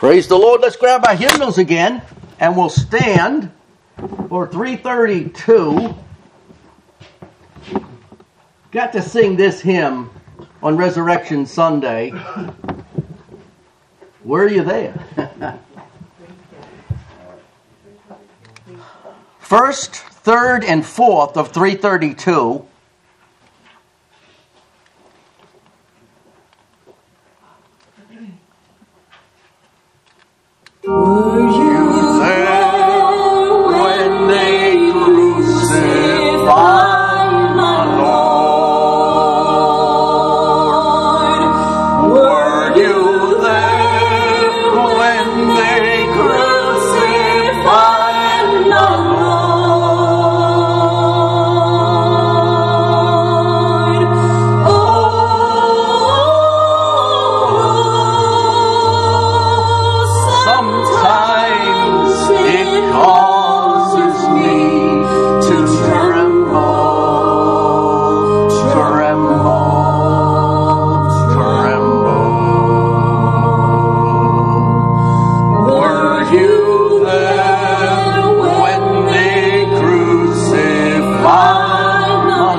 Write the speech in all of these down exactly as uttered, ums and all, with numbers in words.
Praise the Lord. Let's grab our hymnals again, and we'll stand for three thirty-two. Got to sing this hymn on Resurrection Sunday. Were you there? First, third, and fourth of three thirty-two. Were you there when they crucified my Lord? Were you there when they crucified my Lord? Oh, sometimes it causes me to tremble, tremble, tremble. Were you there when they crucified my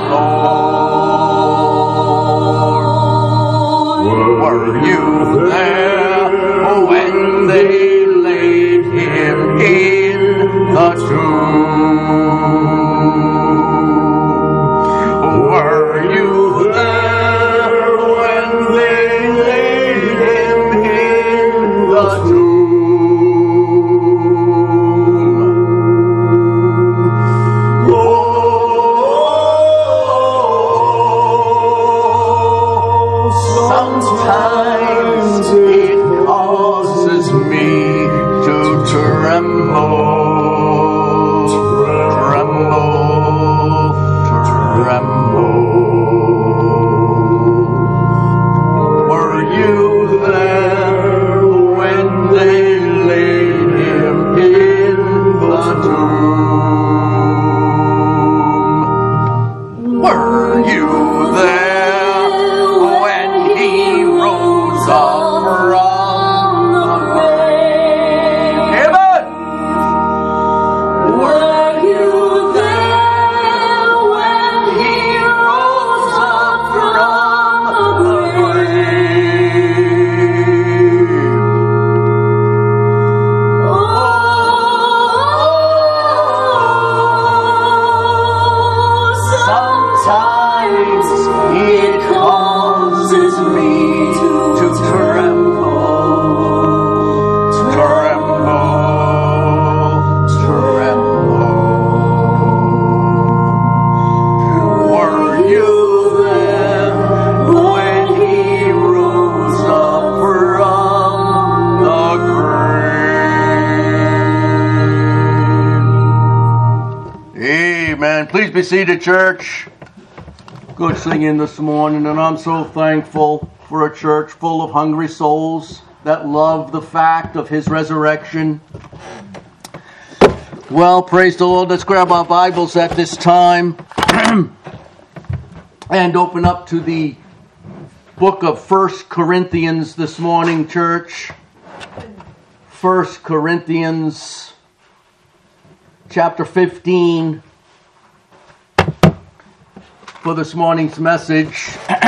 Lord? Were you there when they laid him in the tomb? Were you there when they laid him in the tomb? Oh, sometimes it causes me to tremble, tremble, tremble. Were you there when they laid him in the tomb? Were you there when he rose up from the grave? Amen. Were you there when he rose up from the grave? Oh, sometimes it causes me to tremble, tremble, tremble. Were you there when he rose up from the grave? Amen. Please be seated, church. Good singing this morning, and I'm so thankful for a church full of hungry souls that love the fact of his resurrection. Well, praise the Lord. Let's grab our Bibles at this time and open up to the book of First Corinthians this morning, church. First Corinthians chapter fifteen for this morning's message.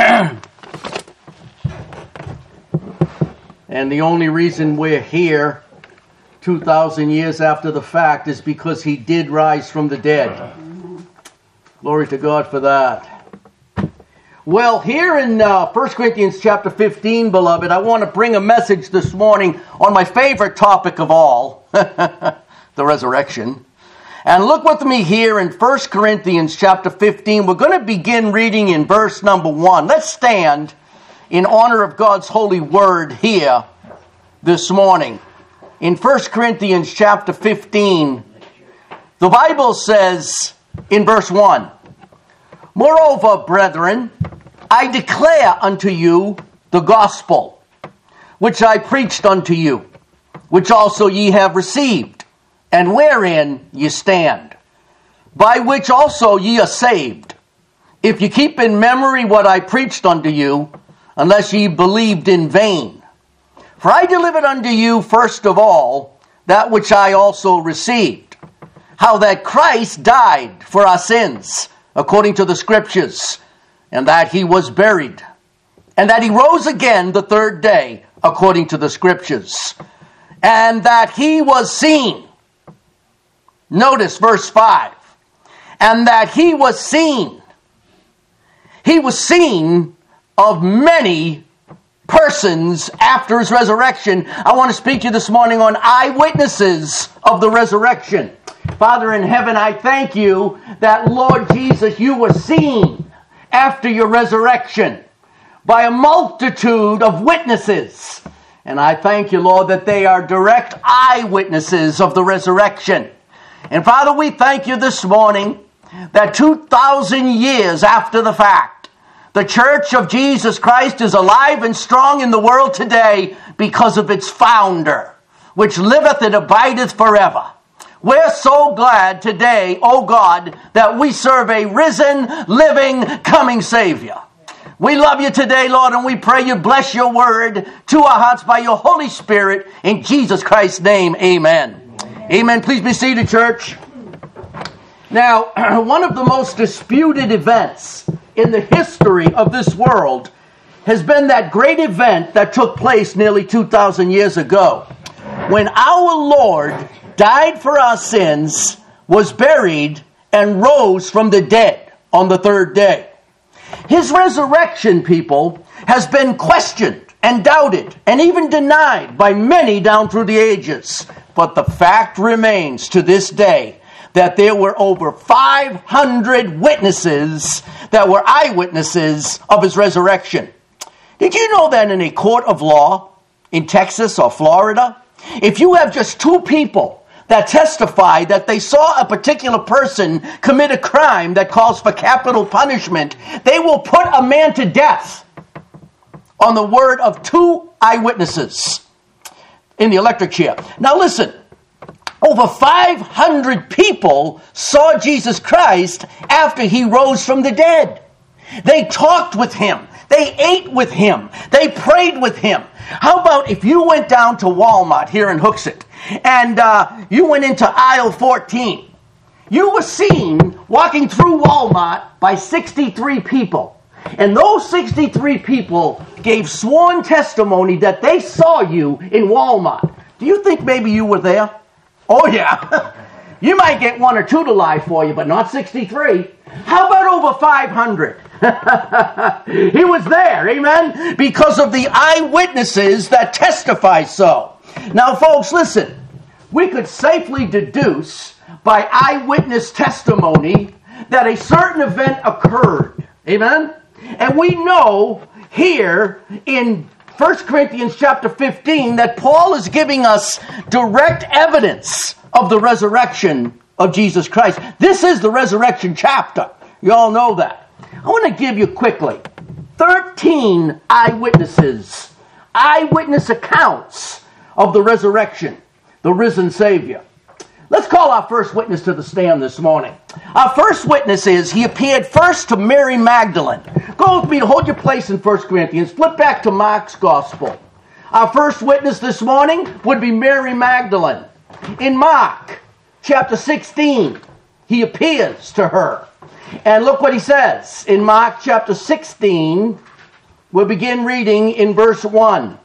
And the only reason we're here two thousand years after the fact is because he did rise from the dead. Glory to God for that. Well, here in uh, First Corinthians chapter fifteen, beloved, I want to bring a message this morning on my favorite topic of all, the resurrection. And look with me here in First Corinthians chapter fifteen. We're going to begin reading in verse number one. Let's stand in honor of God's holy word here this morning. In First Corinthians chapter fifteen, the Bible says in verse one, "Moreover, brethren, I declare unto you the gospel, which I preached unto you, which also ye have received, and wherein ye stand, by which also ye are saved, if ye keep in memory what I preached unto you, unless ye believed in vain. For I delivered unto you first of all that which I also received, how that Christ died for our sins, according to the Scriptures, and that he was buried, and that he rose again the third day, according to the Scriptures, and that he was seen. Notice verse five. And that he was seen. He was seen of many persons after his resurrection. I want to speak to you this morning on eyewitnesses of the resurrection. Father in heaven, I thank you that, Lord Jesus, you were seen after your resurrection by a multitude of witnesses. And I thank you, Lord, that they are direct eyewitnesses of the resurrection. And Father, we thank you this morning that two thousand years after the fact, the Church of Jesus Christ is alive and strong in the world today because of its founder, which liveth and abideth forever. We're so glad today, oh God, that we serve a risen, living, coming Savior. We love you today, Lord, and we pray you bless your word to our hearts by your Holy Spirit. In Jesus Christ's name, amen. Amen. Amen. Please be seated, church. Now, one of the most disputed events in the history of this world has been that great event that took place nearly two thousand years ago, when our Lord died for our sins, was buried, and rose from the dead on the third day. His resurrection, people, has been questioned and doubted and even denied by many down through the ages. But the fact remains to this day that there were over five hundred witnesses that were eyewitnesses of his resurrection. Did you know that in a court of law in Texas or Florida, if you have just two people that testify that they saw a particular person commit a crime that calls for capital punishment, they will put a man to death on the word of two eyewitnesses in the electric chair. Now listen, over five hundred people saw Jesus Christ after he rose from the dead. They talked with him. They ate with him. They prayed with him. How about if you went down to Walmart here in Hooksett and uh, you went into aisle fourteen? You were seen walking through Walmart by sixty-three people. And those sixty-three people gave sworn testimony that they saw you in Walmart. Do you think maybe you were there? Oh, yeah. You might get one or two to lie for you, but not sixty-three. How about over five hundred? He was there, amen, because of the eyewitnesses that testify so. Now, folks, listen. We could safely deduce by eyewitness testimony that a certain event occurred, amen? And we know here in First Corinthians chapter fifteen that Paul is giving us direct evidence of the resurrection of Jesus Christ. This is the resurrection chapter. You all know that. I want to give you quickly thirteen eyewitnesses, eyewitness accounts of the resurrection, the risen Savior. Let's call our first witness to the stand this morning. Our first witness is, he appeared first to Mary Magdalene. Go with me to hold your place in First Corinthians. Flip back to Mark's Gospel. Our first witness this morning would be Mary Magdalene. In Mark chapter sixteen, he appears to her. And look what he says. In Mark chapter sixteen, we'll begin reading in verse one.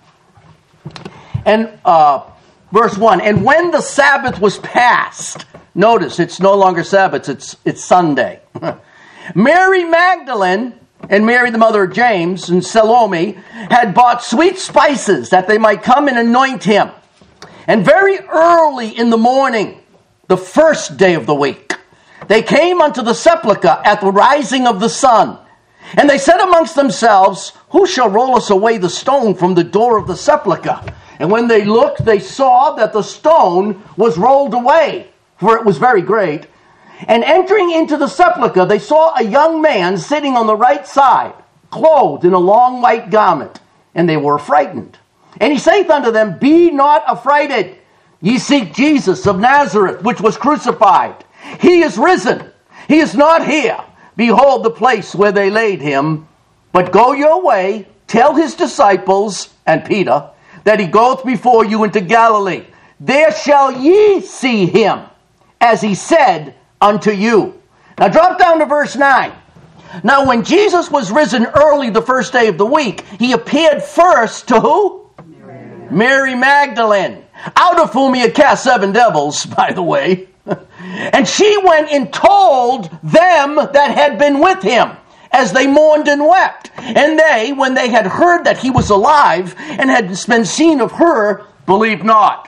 And uh, verse one. And when the Sabbath was past, notice it's no longer Sabbath, it's, it's Sunday. Mary Magdalene and Mary the mother of James and Salome had bought sweet spices that they might come and anoint him. And very early in the morning, the first day of the week, they came unto the sepulchre at the rising of the sun. And they said amongst themselves, who shall roll us away the stone from the door of the sepulchre? And when they looked, they saw that the stone was rolled away, for it was very great. And entering into the sepulchre, they saw a young man sitting on the right side, clothed in a long white garment. And they were frightened. And he saith unto them, be not affrighted. Ye seek Jesus of Nazareth, which was crucified. He is risen. He is not here. Behold the place where they laid him. But go your way, tell his disciples and Peter that he goeth before you into Galilee. There shall ye see him, as he said unto you. Now drop down to verse nine. Now when Jesus was risen early the first day of the week, he appeared first to who? Mary, Mary Magdalene, out of whom he had cast seven devils, by the way. And she went and told them that had been with him, as they mourned and wept. And they, when they had heard that he was alive, and had been seen of her, believed not.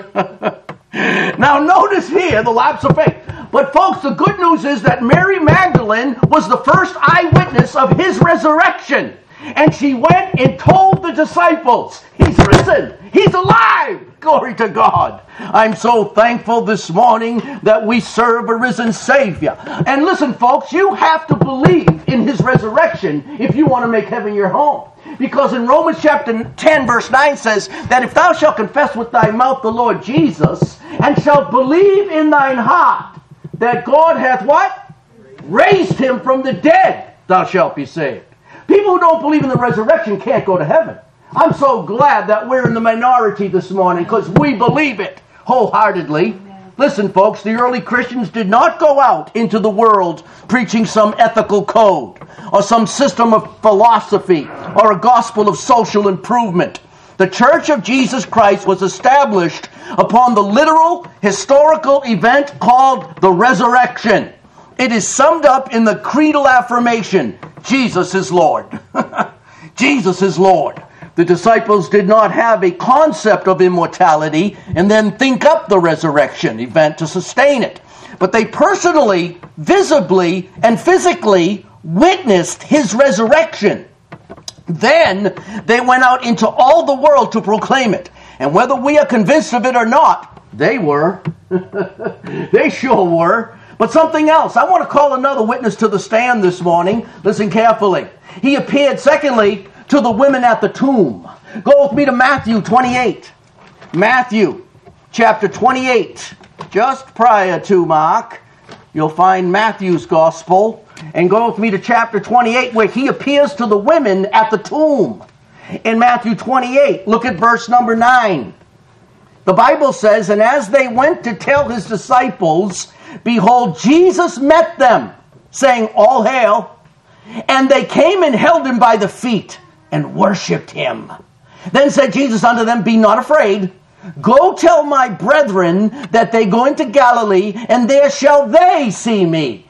Now notice here the lapse of faith. But folks, the good news is that Mary Magdalene was the first eyewitness of his resurrection. And she went and told the disciples, he's risen, he's alive. Glory to God. I'm so thankful this morning that we serve a risen Savior. And listen, folks, you have to believe in his resurrection if you want to make heaven your home. Because in Romans chapter ten, verse nine says that if thou shalt confess with thy mouth the Lord Jesus, and shalt believe in thine heart that God hath what? Raised him from the dead, thou shalt be saved. People who don't believe in the resurrection can't go to heaven. I'm so glad that we're in the minority this morning because we believe it wholeheartedly. Amen. Listen, folks, the early Christians did not go out into the world preaching some ethical code or some system of philosophy or a gospel of social improvement. The Church of Jesus Christ was established upon the literal historical event called the resurrection. It is summed up in the creedal affirmation, Jesus is Lord. Jesus is Lord. The disciples did not have a concept of immortality and then think up the resurrection event to sustain it. But they personally, visibly, and physically witnessed his resurrection. Then they went out into all the world to proclaim it. And whether we are convinced of it or not, they were. They sure were. But something else. I want to call another witness to the stand this morning. Listen carefully. He appeared, secondly, to the women at the tomb. Go with me to Matthew twenty-eight. Matthew chapter twenty-eight. Just prior to Mark, you'll find Matthew's gospel. And go with me to chapter twenty-eight, where he appears to the women at the tomb. In Matthew twenty-eight, look at verse number nine. The Bible says, and as they went to tell his disciples, behold, Jesus met them, saying, all hail. And they came and held him by the feet and worshipped him. Then said Jesus unto them, be not afraid. Go tell my brethren that they go into Galilee, and there shall they see me.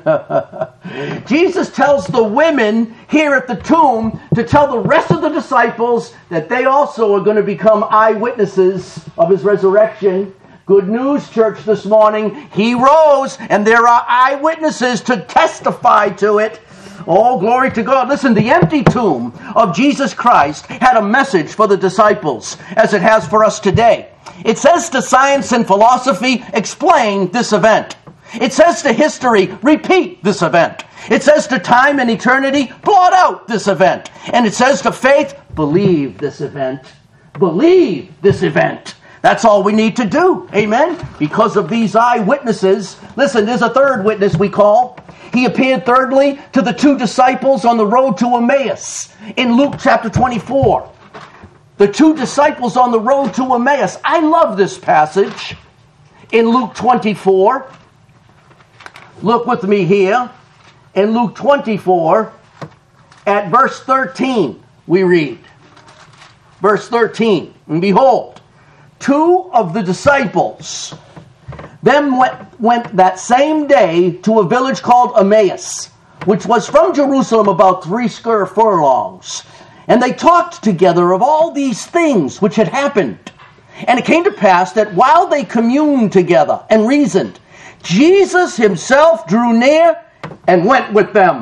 Jesus tells the women here at the tomb to tell the rest of the disciples that they also are going to become eyewitnesses of his resurrection. Good news, church, this morning. He rose, and there are eyewitnesses to testify to it. Oh, glory to God. Listen, the empty tomb of Jesus Christ had a message for the disciples, as it has for us today. It says to science and philosophy, explain this event. It says to history, repeat this event. It says to time and eternity, blot out this event. And it says to faith, believe this event. Believe this event. That's all we need to do. Amen? Because of these eyewitnesses. Listen, there's a third witness we call. He appeared thirdly to the two disciples on the road to Emmaus in Luke chapter twenty-four. The two disciples on the road to Emmaus. I love this passage in Luke twenty-four. Look with me here. In Luke twenty-four, at verse thirteen, we read. Verse thirteen. And behold, two of the disciples then went, went that same day to a village called Emmaus, which was from Jerusalem about three score furlongs. And they talked together of all these things which had happened. And it came to pass that while they communed together and reasoned, Jesus himself drew near and went with them.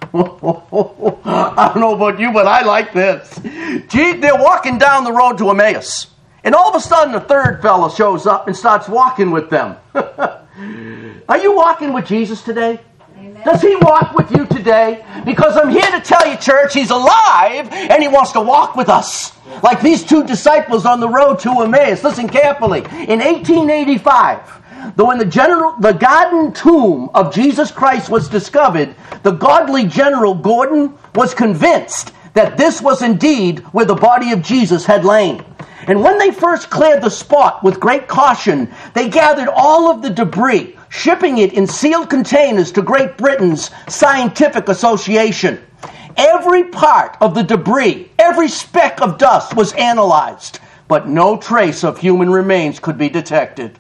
I don't know about you, but I like this. They're walking down the road to Emmaus. And all of a sudden, a third fellow shows up and starts walking with them. Are you walking with Jesus today? Amen. Does he walk with you today? Because I'm here to tell you, church, he's alive and he wants to walk with us. Like these two disciples on the road to Emmaus. Listen carefully. In eighteen eighty-five, though when the, general, the garden tomb of Jesus Christ was discovered, the godly General Gordon was convinced that this was indeed where the body of Jesus had lain. And when they first cleared the spot with great caution, they gathered all of the debris, shipping it in sealed containers to Great Britain's Scientific Association. Every part of the debris, every speck of dust was analyzed, but no trace of human remains could be detected.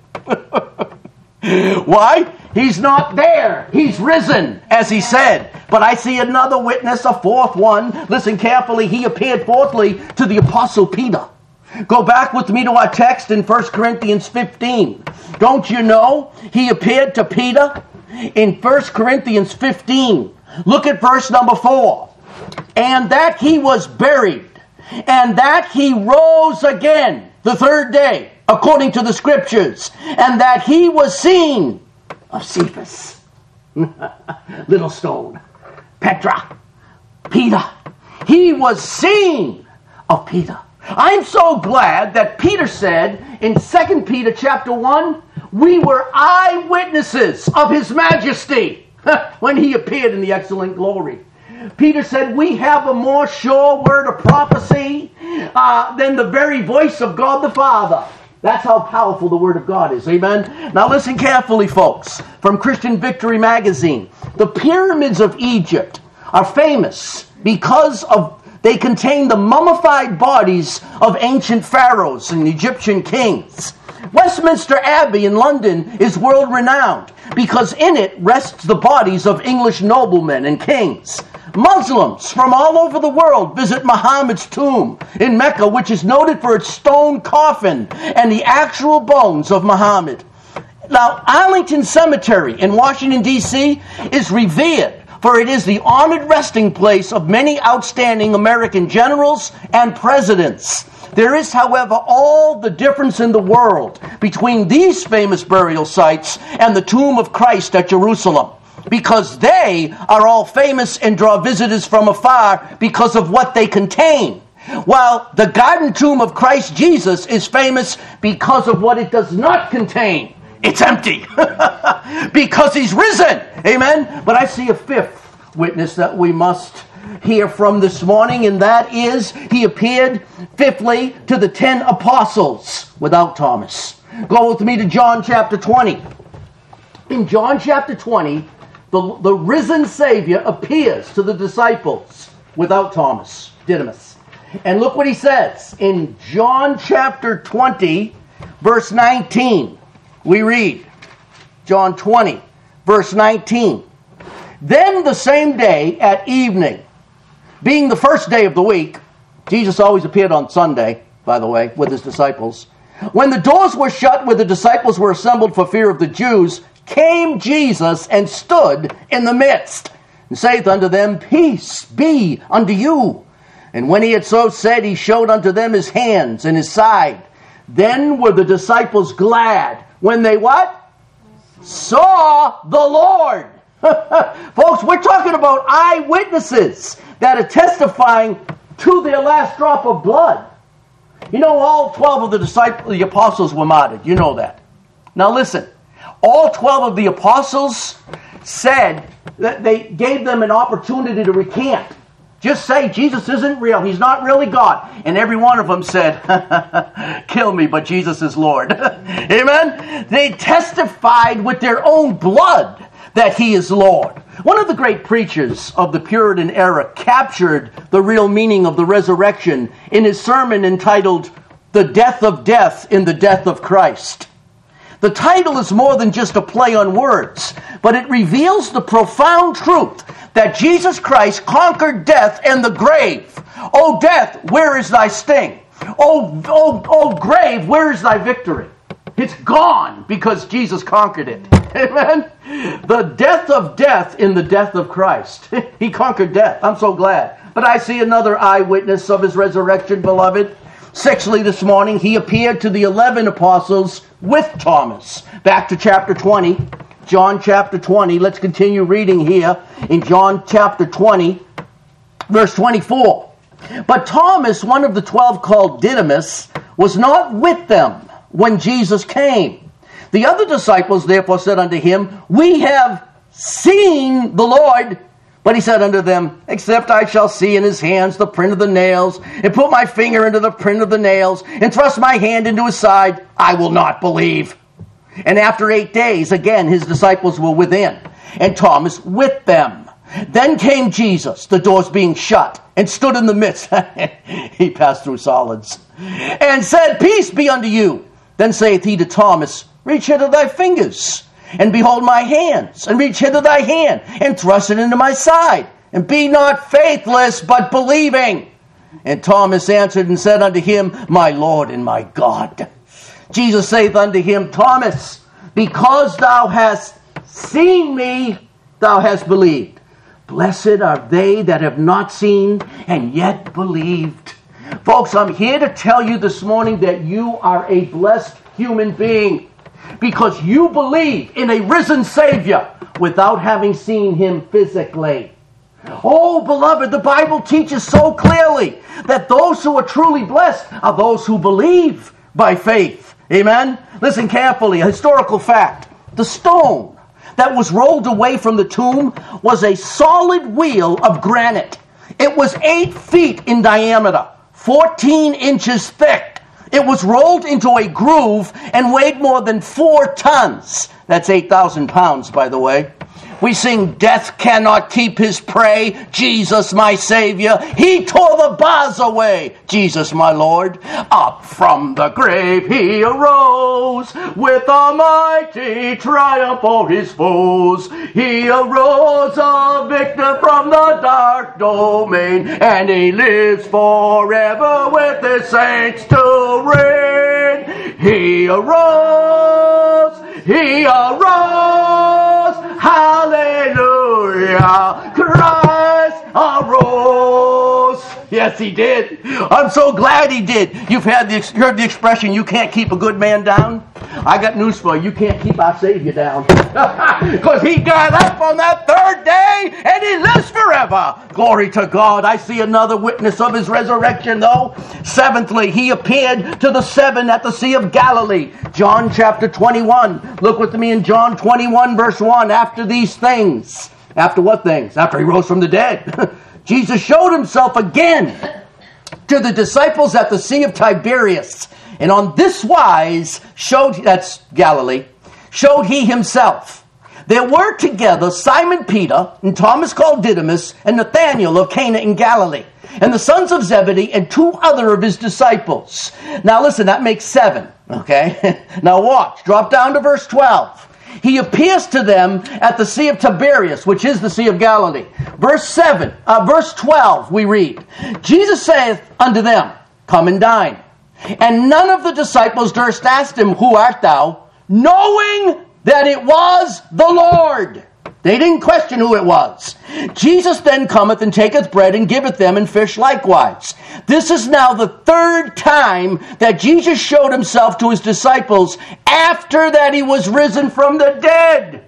Why? He's not there. He's risen, as he said. But I see another witness, a fourth one. Listen carefully. He appeared fourthly to the Apostle Peter. Go back with me to our text in First Corinthians fifteen. Don't you know he appeared to Peter in First Corinthians fifteen? Look at verse number four. And that he was buried, and that he rose again the third day, according to the Scriptures, and that he was seen of Cephas, little stone, Petra, Peter. He was seen of Peter. I'm so glad that Peter said in Second Peter chapter one, we were eyewitnesses of his majesty when he appeared in the excellent glory. Peter said, we have a more sure word of prophecy uh, than the very voice of God the Father. That's how powerful the Word of God is. Amen? Now listen carefully, folks. From Christian Victory magazine. The pyramids of Egypt are famous because of they contain the mummified bodies of ancient pharaohs and Egyptian kings. Westminster Abbey in London is world-renowned because in it rests the bodies of English noblemen and kings. Muslims from all over the world visit Muhammad's tomb in Mecca, which is noted for its stone coffin and the actual bones of Muhammad. Now, Arlington Cemetery in Washington, D C is revered, for it is the honored resting place of many outstanding American generals and presidents. There is, however, all the difference in the world between these famous burial sites and the tomb of Christ at Jerusalem, because they are all famous and draw visitors from afar because of what they contain, while the garden tomb of Christ Jesus is famous because of what it does not contain. It's empty. Because he's risen. Amen? But I see a fifth witness that we must hear from this morning, and that is he appeared fifthly to the ten apostles without Thomas. Go with me to John chapter twenty. In John chapter twenty, the, the risen Savior appears to the disciples without Thomas, Didymus. And look what he says in John chapter twenty, verse nineteen. We read, John twenty, verse nineteen. Then the same day at evening, being the first day of the week, Jesus always appeared on Sunday, by the way, with his disciples. When the doors were shut where the disciples were assembled for fear of the Jews, came Jesus and stood in the midst, and saith unto them, Peace be unto you. And when he had so said, he showed unto them his hands and his side. Then were the disciples glad when they what? Saw the Lord. Folks, we're talking about eyewitnesses that are testifying to their last drop of blood. You know, all twelve of the disciples, the apostles were martyred. You know that. Now listen, all twelve of the apostles said that they gave them an opportunity to recant. Just say, Jesus isn't real. He's not really God. And every one of them said, kill me, but Jesus is Lord. Amen? They testified with their own blood that he is Lord. One of the great preachers of the Puritan era captured the real meaning of the resurrection in his sermon entitled, The Death of Death in the Death of Christ. The title is more than just a play on words, but it reveals the profound truth that Jesus Christ conquered death and the grave. O death, where is thy sting? O, o, o grave, where is thy victory? It's gone because Jesus conquered it. Amen? The death of death in the death of Christ. He conquered death. I'm so glad. But I see another eyewitness of his resurrection, beloved. Sixthly, this morning, he appeared to the eleven apostles with Thomas. Back to chapter twenty. John chapter twenty. Let's continue reading here in John chapter twenty, verse twenty-four. But Thomas, one of the twelve called Didymus, was not with them when Jesus came. The other disciples therefore said unto him, We have seen the Lord. But he said unto them, except I shall see in his hands the print of the nails, and put my finger into the print of the nails, and thrust my hand into his side, I will not believe. And after eight days, again, his disciples were within, and Thomas with them. Then came Jesus, the doors being shut, and stood in the midst. He passed through solids. And said, peace be unto you. Then saith he to Thomas, reach hither thy fingers, and behold my hands, and reach hither thy hand, and thrust it into my side, and be not faithless, but believing. And Thomas answered and said unto him, my Lord and my God. Jesus saith unto him, Thomas, because thou hast seen me, thou hast believed. Blessed are they that have not seen, and yet believed. Folks, I'm here to tell you this morning that you are a blessed human being, because you believe in a risen Savior without having seen him physically. Oh, beloved, the Bible teaches so clearly that those who are truly blessed are those who believe by faith. Amen? Listen carefully, a historical fact. The stone that was rolled away from the tomb was a solid wheel of granite. It was eight feet in diameter, fourteen inches thick. It was rolled into a groove and weighed more than four tons. That's eight thousand pounds, by the way. We sing, death cannot keep his prey, Jesus my Savior. He tore the bars away, Jesus my Lord. Up from the grave he arose, with a mighty triumph o'er his foes. He arose a victor from the dark domain, and he lives forever with his saints to reign. He arose, he arose, hallelujah, Christ arose. Yes, he did. I'm so glad he did. You've had the, heard the expression, you can't keep a good man down. I got news for you. You can't keep our Savior down. Because he got up on that third day and he lives forever. Glory to God. I see another witness of his resurrection, though. Seventhly, he appeared to the seven at the Sea of Galilee. John chapter twenty-one. Look with me in John twenty-one, verse one. After these things. After what things? After he rose from the dead. Jesus showed himself again to the disciples at the Sea of Tiberias. And on this wise showed, that's Galilee, showed he himself. There were together Simon Peter and Thomas called Didymus and Nathanael of Cana in Galilee, and the sons of Zebedee and two other of his disciples. Now listen, that makes seven, okay? Now watch, drop down to verse twelve. He appears to them at the Sea of Tiberias, which is the Sea of Galilee. Verse seven, uh, verse twelve, we read, Jesus saith unto them, come and dine. And none of the disciples durst ask him, who art thou? Knowing that it was the Lord. They didn't question who it was. Jesus then cometh and taketh bread and giveth them, and fish likewise. This is now the third time that Jesus showed himself to his disciples after that he was risen from the dead.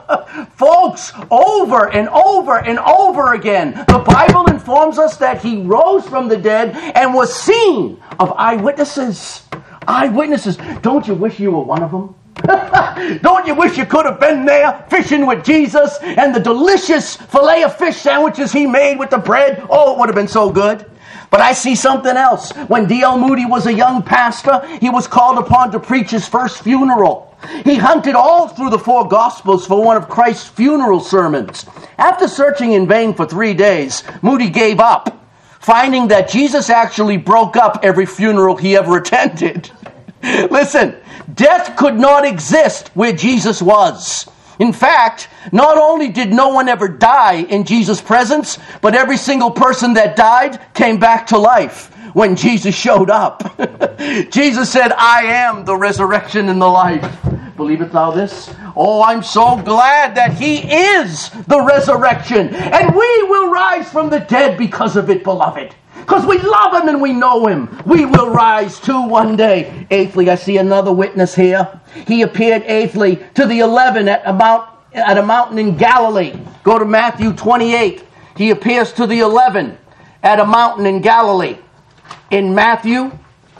Folks, over and over and over again, the Bible informs us that he rose from the dead and was seen of eyewitnesses. Eyewitnesses. Don't you wish you were one of them? Don't you wish you could have been there fishing with Jesus and the delicious filet of fish sandwiches he made with the bread? Oh, it would have been so good. But I see something else. When D L Moody was a young pastor, he was called upon to preach his first funeral. He hunted all through the four Gospels for one of Christ's funeral sermons. After searching in vain for three days, Moody gave up, finding that Jesus actually broke up every funeral he ever attended. Listen, death could not exist where Jesus was. In fact, not only did no one ever die in Jesus' presence, but every single person that died came back to life when Jesus showed up. Jesus said, I am the resurrection and the life. Believest thou this? Oh, I'm so glad that he is the resurrection, and we will rise from the dead because of it, beloved. Because we love him and we know him. We will rise too one day. Eighthly, I see another witness here. He appeared, eighthly, to the eleven at a, mount, at a mountain in Galilee. Go to Matthew twenty-eight. He appears to the eleven at a mountain in Galilee. In Matthew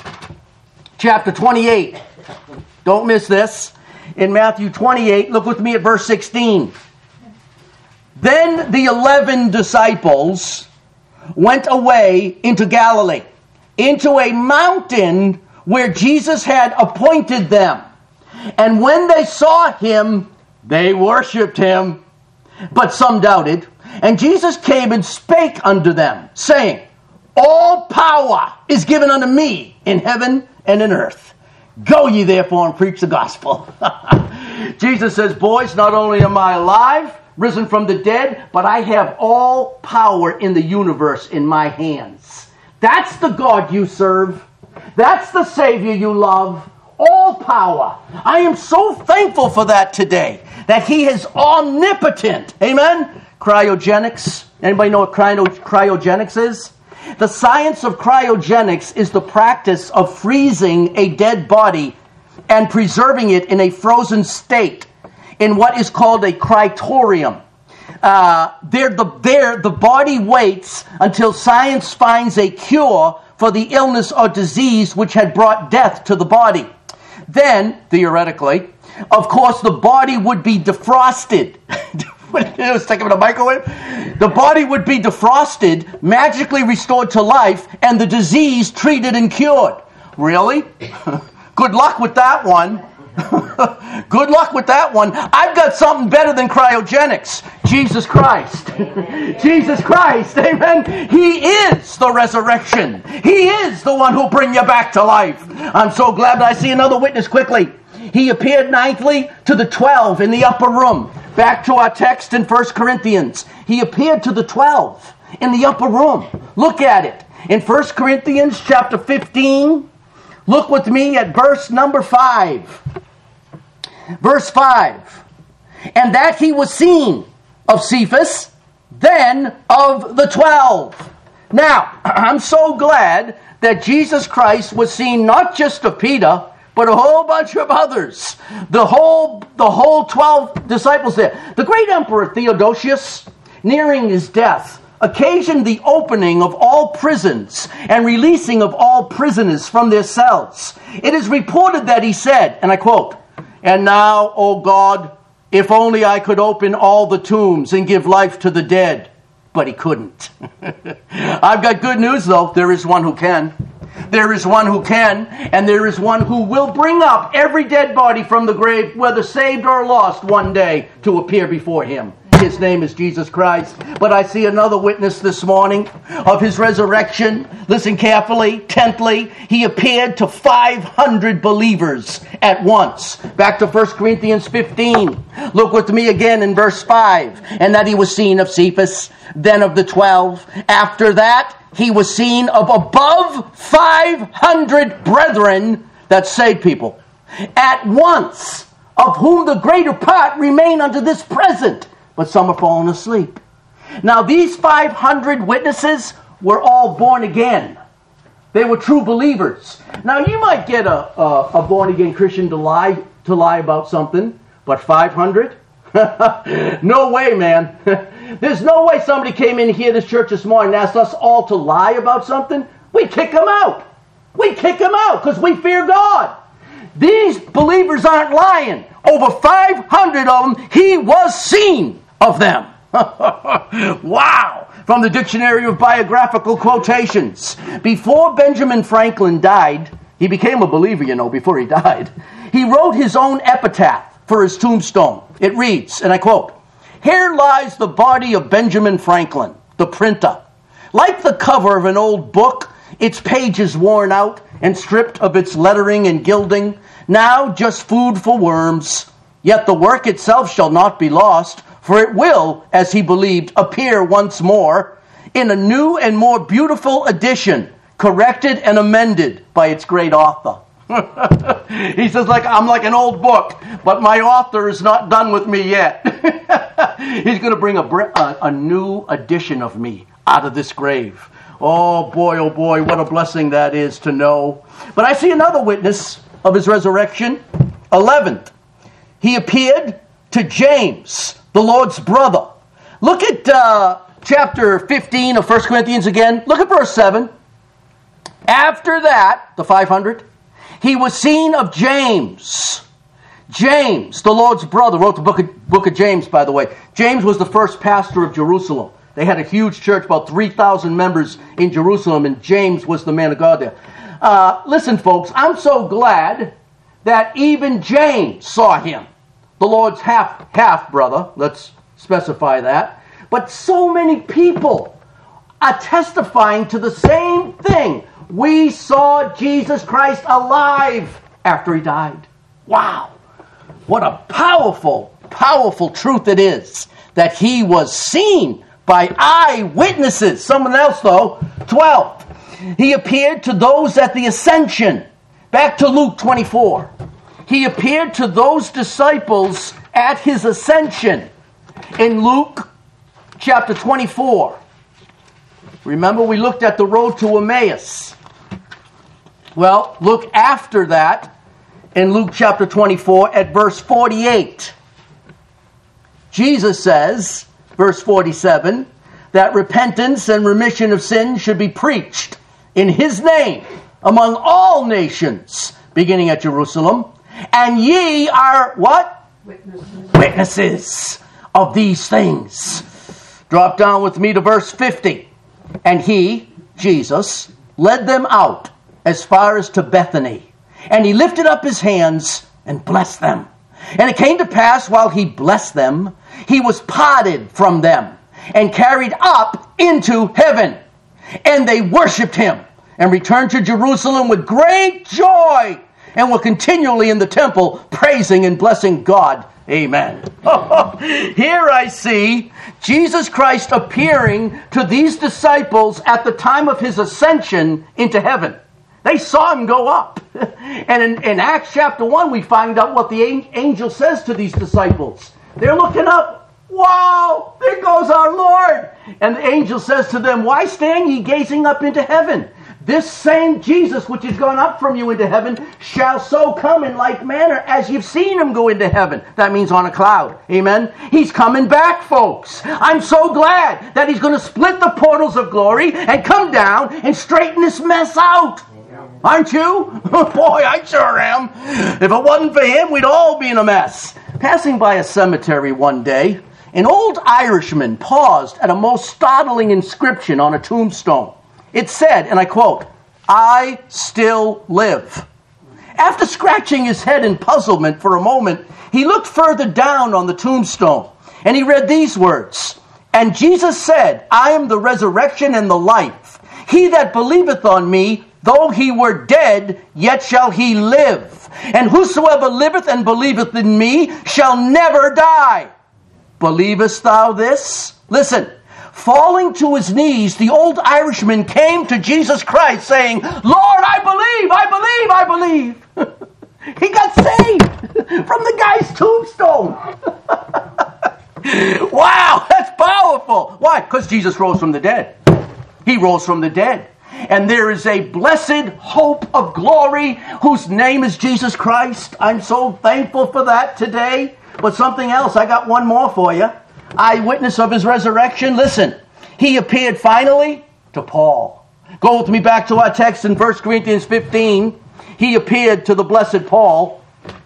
chapter twenty-eight. Don't miss this. In Matthew twenty-eight, look with me at verse sixteen. Then the eleven disciples went away into Galilee, into a mountain where Jesus had appointed them. And when they saw him, they worshipped him, but some doubted. And Jesus came and spake unto them, saying, All power is given unto me in heaven and in earth. Go ye therefore and preach the gospel. Jesus says, boys, not only am I alive, risen from the dead, but I have all power in the universe in my hands. That's the God you serve. That's the Savior you love. All power. I am so thankful for that today, that he is omnipotent. Amen? Cryogenics. Anybody know what cryo- cryogenics is? The science of cryogenics is the practice of freezing a dead body and preserving it in a frozen state in what is called a cryotorium. Uh, there, the, there, the body waits until science finds a cure for the illness or disease which had brought death to the body. Then, theoretically, of course, the body would be defrosted. It was taken in a microwave. The body would be defrosted, magically restored to life, and the disease treated and cured. Really? Good luck with that one. Good luck with that one. I've got something better than cryogenics. Jesus Christ. Jesus Christ. Amen. He is the resurrection. He is the one who'll bring you back to life. I'm so glad that I see another witness quickly. He appeared ninthly to the twelve in the upper room. Back to our text in First Corinthians. He appeared to the twelve in the upper room. Look at it. In First Corinthians chapter fifteen, look with me at verse number five. Verse five. And that he was seen of Cephas, then of the twelve. Now, I'm so glad that Jesus Christ was seen not just of Peter, but a whole bunch of others. The whole, the whole twelve disciples there. The great emperor Theodosius, nearing his death, occasioned the opening of all prisons and releasing of all prisoners from their cells. It is reported that he said, and I quote, "And now, O God, if only I could open all the tombs and give life to the dead." But he couldn't. I've got good news, though. There is one who can. There is one who can, and there is one who will bring up every dead body from the grave, whether saved or lost, one day to appear before him. His name is Jesus Christ. But I see another witness this morning of his resurrection. Listen carefully. Tenthly, he appeared to five hundred believers at once. Back to First Corinthians fifteen. Look with me again in verse five. And that he was seen of Cephas, then of the twelve. After that, he was seen of above five hundred brethren, that saved people, at once, of whom the greater part remain unto this present, but some are fallen asleep. Now these five hundred witnesses were all born again. They were true believers. Now you might get a, a, a born again Christian to lie to lie about something, but five hundred? No way, man. There's no way somebody came in here, this church this morning, and asked us all to lie about something. We kick them out. We kick them out because we fear God. These believers aren't lying. Over five hundred of them, he was seen of them. Wow! From the Dictionary of Biographical Quotations. Before Benjamin Franklin died, he became a believer, you know, before he died. He wrote his own epitaph for his tombstone. It reads, and I quote, "Here lies the body of Benjamin Franklin, the printer. Like the cover of an old book, its pages worn out and stripped of its lettering and gilding, now just food for worms. Yet the work itself shall not be lost, for it will, as he believed, appear once more in a new and more beautiful edition, corrected and amended by its great author." He says, like, I'm like an old book, but my author is not done with me yet. He's going to bring a, a, a new edition of me out of this grave. Oh boy, oh boy, what a blessing that is to know. But I see another witness of his resurrection. eleventh, he appeared to James, the Lord's brother. Look at uh, chapter fifteen of First Corinthians again. Look at verse seven. After that, the five hundred, he was seen of James. James, the Lord's brother, wrote the book of, book of James, by the way. James was the first pastor of Jerusalem. They had a huge church, about three thousand members in Jerusalem, and James was the man of God there. Uh, listen, folks, I'm so glad that even James saw him. The Lord's half, half brother, let's specify that. But so many people are testifying to the same thing. We saw Jesus Christ alive after he died. Wow. What a powerful, powerful truth it is that he was seen by eyewitnesses. Someone else, though, twelve. He appeared to those at the ascension. Back to Luke twenty-four. He appeared to those disciples at his ascension. In Luke chapter twenty-four. Remember, we looked at the road to Emmaus. Well, look after that in Luke chapter twenty-four at verse forty-eight. Jesus says, verse forty-seven, that repentance and remission of sins should be preached in his name among all nations, beginning at Jerusalem. And ye are what? Witnesses. Witnesses of these things. Drop down with me to verse fifty. And he, Jesus, led them out as far as to Bethany. And he lifted up his hands and blessed them. And it came to pass, while he blessed them, he was parted from them and carried up into heaven. And they worshipped him and returned to Jerusalem with great joy, and were continually in the temple praising and blessing God. Amen. Here I see Jesus Christ appearing to these disciples at the time of his ascension into heaven. They saw him go up. And in, in Acts chapter one, we find out what the angel says to these disciples. They're looking up. Wow, there goes our Lord. And the angel says to them, why stand ye gazing up into heaven? This same Jesus which is gone up from you into heaven shall so come in like manner as you've seen him go into heaven. That means on a cloud. Amen? He's coming back, folks. I'm so glad that he's going to split the portals of glory and come down and straighten this mess out. Aren't you? Boy, I sure am. If it wasn't for him, we'd all be in a mess. Passing by a cemetery one day, an old Irishman paused at a most startling inscription on a tombstone. It said, and I quote, I still live. After scratching his head in puzzlement for a moment, he looked further down on the tombstone, and he read these words, and Jesus said, I am the resurrection and the life. He that believeth on me, though he were dead, yet shall he live. And whosoever liveth and believeth in me shall never die. Believest thou this? Listen. Falling to his knees, the old Irishman came to Jesus Christ saying, Lord, I believe, I believe, I believe. He got saved from the guy's tombstone. Wow, that's powerful. Why? Because Jesus rose from the dead. He rose from the dead. And there is a blessed hope of glory whose name is Jesus Christ. I'm so thankful for that today. But something else, I got one more for you. Eyewitness of his resurrection. Listen, he appeared finally to Paul. Go with me back to our text in First Corinthians fifteen. He appeared to the blessed Paul.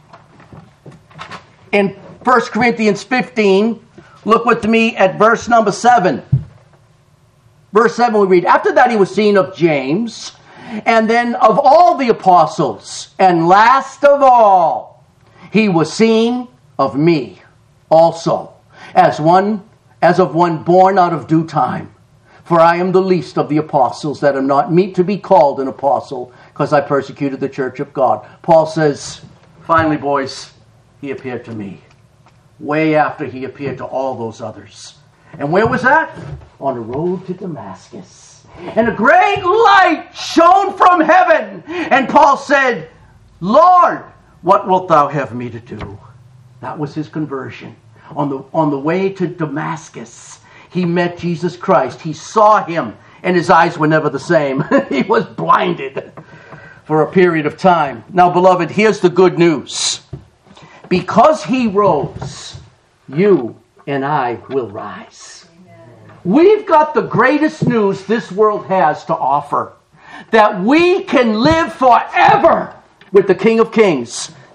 In First Corinthians fifteen, look with me at verse number seven. Verse seven we read, after that he was seen of James, and then of all the apostles, and last of all, he was seen of me also. As one, as of one born out of due time. For I am the least of the apostles, that am not meet to be called an apostle, because I persecuted the church of God. Paul says, finally, boys, he appeared to me. Way after he appeared to all those others. And where was that? On the road to Damascus. And a great light shone from heaven. And Paul said, Lord, what wilt thou have me to do? That was his conversion. On the, on the way to Damascus, he met Jesus Christ. He saw him, and his eyes were never the same. He was blinded for a period of time. Now, beloved, here's the good news. Because he rose, you and I will rise. Amen. We've got the greatest news this world has to offer. That we can live forever with the King of Kings.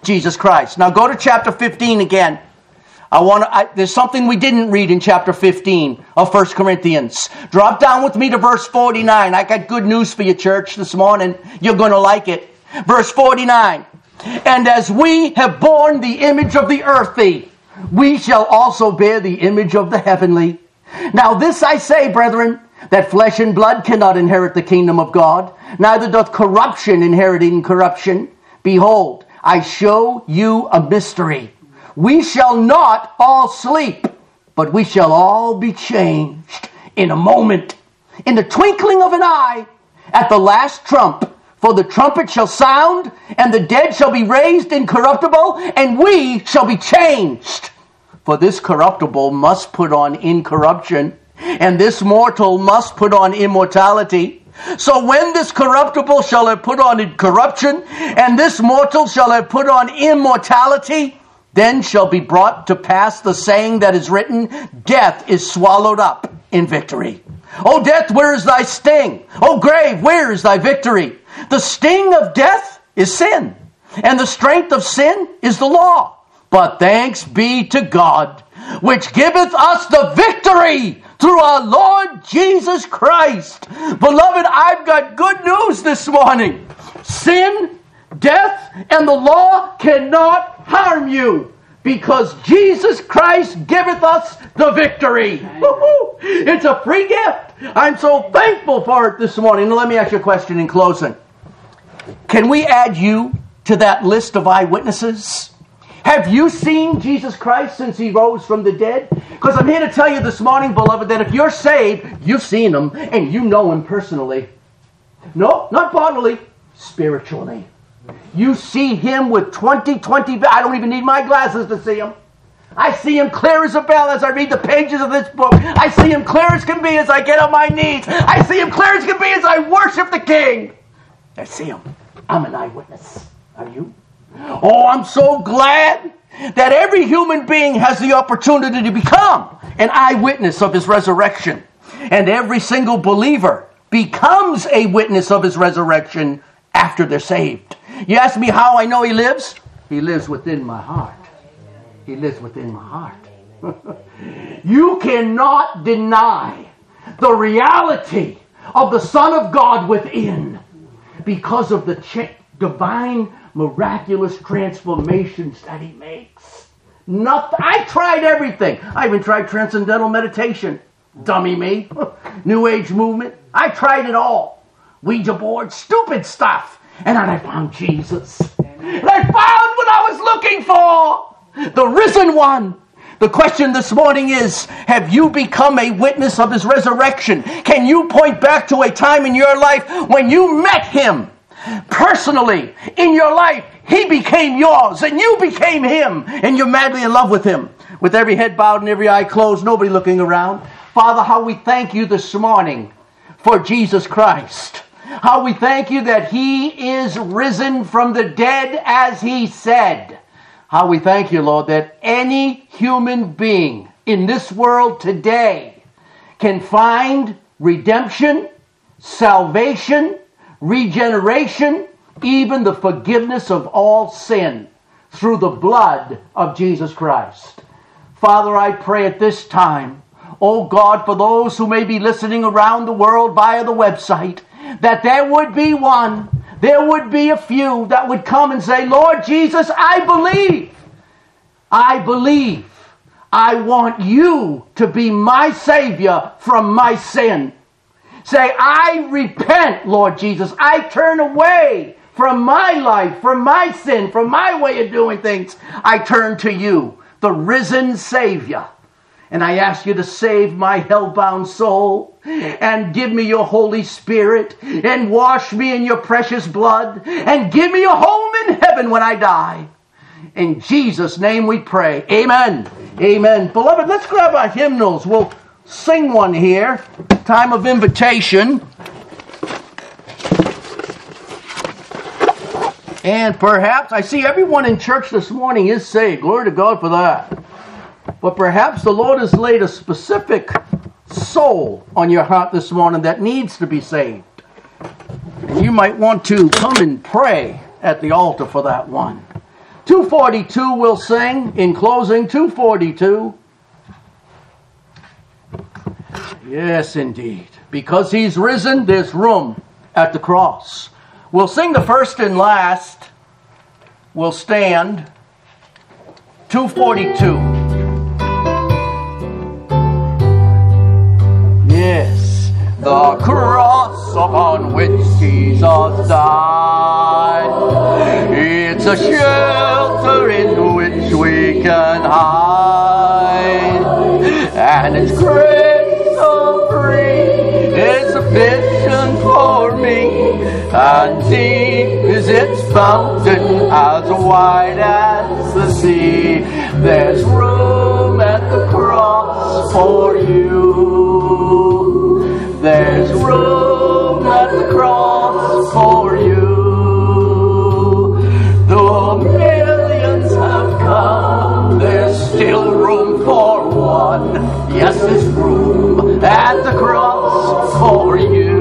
Jesus Christ. Now go to chapter fifteen again. I want to, I, there's something we didn't read in chapter fifteen of First Corinthians. Drop down with me to verse forty-nine. I got good news for you, church, this morning. You're going to like it. Verse forty-nine. And as we have borne the image of the earthly, we shall also bear the image of the heavenly. Now this I say, brethren, that flesh and blood cannot inherit the kingdom of God, neither doth corruption inherit incorruption. Behold, I show you a mystery. We shall not all sleep, but we shall all be changed in a moment, in the twinkling of an eye, at the last trump. For the trumpet shall sound, and the dead shall be raised incorruptible, and we shall be changed. For this corruptible must put on incorruption, and this mortal must put on immortality. So when this corruptible shall have put on incorruption, and this mortal shall have put on immortality, then shall be brought to pass the saying that is written, death is swallowed up in victory. O death, where is thy sting? O grave, where is thy victory? The sting of death is sin, and the strength of sin is the law. But thanks be to God, which giveth us the victory through our Lord Jesus Christ. Beloved, I've got good news this morning. Sin, death, and the law cannot harm you, because Jesus Christ giveth us the victory. Woo-hoo. It's a free gift. I'm so thankful for it this morning. Now let me ask you a question in closing. Can we add you to that list of eyewitnesses? Have you seen Jesus Christ since He rose from the dead? Because I'm here to tell you this morning, beloved, that if you're saved, you've seen Him and you know Him personally. No, not bodily, spiritually. You see Him with twenty twenty, I don't even need my glasses to see Him. I see Him clear as a bell as I read the pages of this book. I see Him clear as can be as I get on my knees. I see Him clear as can be as I worship the King. I see Him. I'm an eyewitness. Are you? Oh, I'm so glad that every human being has the opportunity to become an eyewitness of His resurrection. And every single believer becomes a witness of His resurrection after they're saved. You ask me how I know He lives? He lives within my heart. He lives within my heart. You cannot deny the reality of the Son of God within because of the cha- divine, miraculous transformations that He makes. Nothing. I tried everything. I even tried transcendental meditation. Dummy me. New Age movement. I tried it all. Ouija board. Stupid stuff. And then I found Jesus. And I found what I was looking for. The risen one. The question this morning is, have you become a witness of His resurrection? Can you point back to a time in your life when you met Him personally in your life? He became yours and you became Him, and you're madly in love with Him. With every head bowed and every eye closed, nobody looking around. Father, how we thank You this morning for Jesus Christ. How we thank You that He is risen from the dead as He said. How we thank You, Lord, that any human being in this world today can find redemption, salvation, regeneration, even the forgiveness of all sin through the blood of Jesus Christ. Father, I pray at this time, oh God, for those who may be listening around the world via the website, that there would be one, there would be a few that would come and say, Lord Jesus, I believe. I believe. I want You to be my Savior from my sin. Say, I repent, Lord Jesus. I turn away from my life, from my sin, from my way of doing things. I turn to You, the risen Savior. And I ask You to save my hell-bound soul and give me Your Holy Spirit and wash me in Your precious blood and give me a home in heaven when I die. In Jesus' name we pray. Amen. Amen. Beloved, let's grab our hymnals. We'll sing one here. Time of invitation. And perhaps, I see everyone in church this morning is saved. Glory to God for that. But perhaps the Lord has laid a specific soul on your heart this morning that needs to be saved. And you might want to come and pray at the altar for that one. two forty-two we'll sing in closing. two forty-two. Yes, indeed. Because he's risen, there's room at the cross. We'll sing the first and last. We'll stand. two forty-two. Yes. The cross upon which Jesus died. It's a shelter in which we can hide. And it's grace so free. It's sufficient for me. And deep is its fountain, as wide as the sea. There's room at the cross for you. There's room at the cross for you. Though millions have come, there's still room for one. Yes, there's room at the cross for you.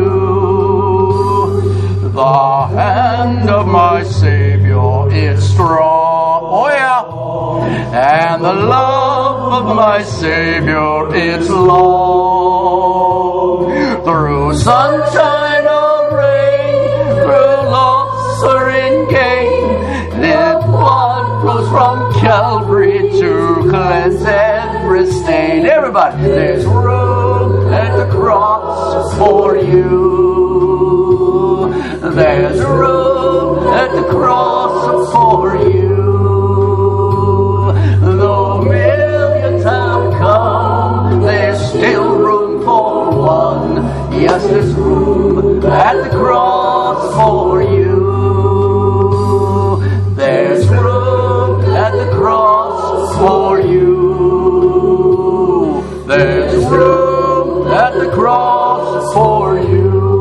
The hand of my Savior is strong, oh yeah, and the love of my Savior is long. Through sunshine or rain, through loss or in gain, His blood flows from Calvary to cleanse every stain. Everybody, there's room at the cross for you. There's room at the cross for you. Though millions have come, there's still room for one. Yes, there's room at the cross for you. There's room at the cross for you. There's room at the cross for you.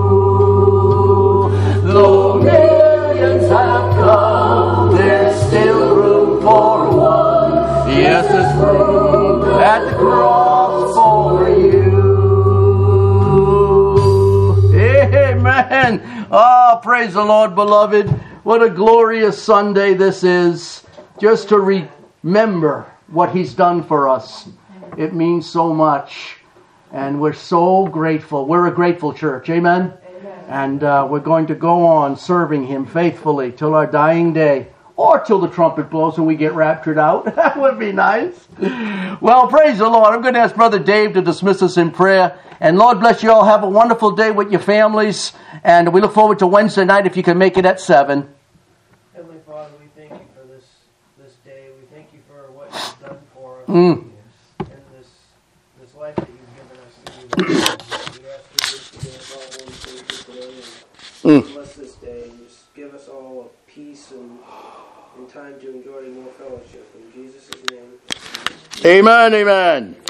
Though millions have come, there's still room for one. Yes, there's room at the cross for you. Amen. Oh, praise the Lord, beloved. What a glorious Sunday this is. Just to remember what He's done for us. It means so much. And we're so grateful. We're a grateful church. Amen. And uh, we're going to go on serving Him faithfully till our dying day, or till the trumpet blows and we get raptured out. That would be nice. Well, praise the Lord. I'm going to ask Brother Dave to dismiss us in prayer. And Lord bless you all. Have a wonderful day with your families. And we look forward to Wednesday night if you can make it at seven. Heavenly Father, we thank you for this this day. We thank you for what you've done for us Mm. and this this life that you've given us. We ask you to give us all one thing today and Mm. bless this day and just give us all a peace and, and time to enjoy more fellowship. In Jesus' name. Amen, amen.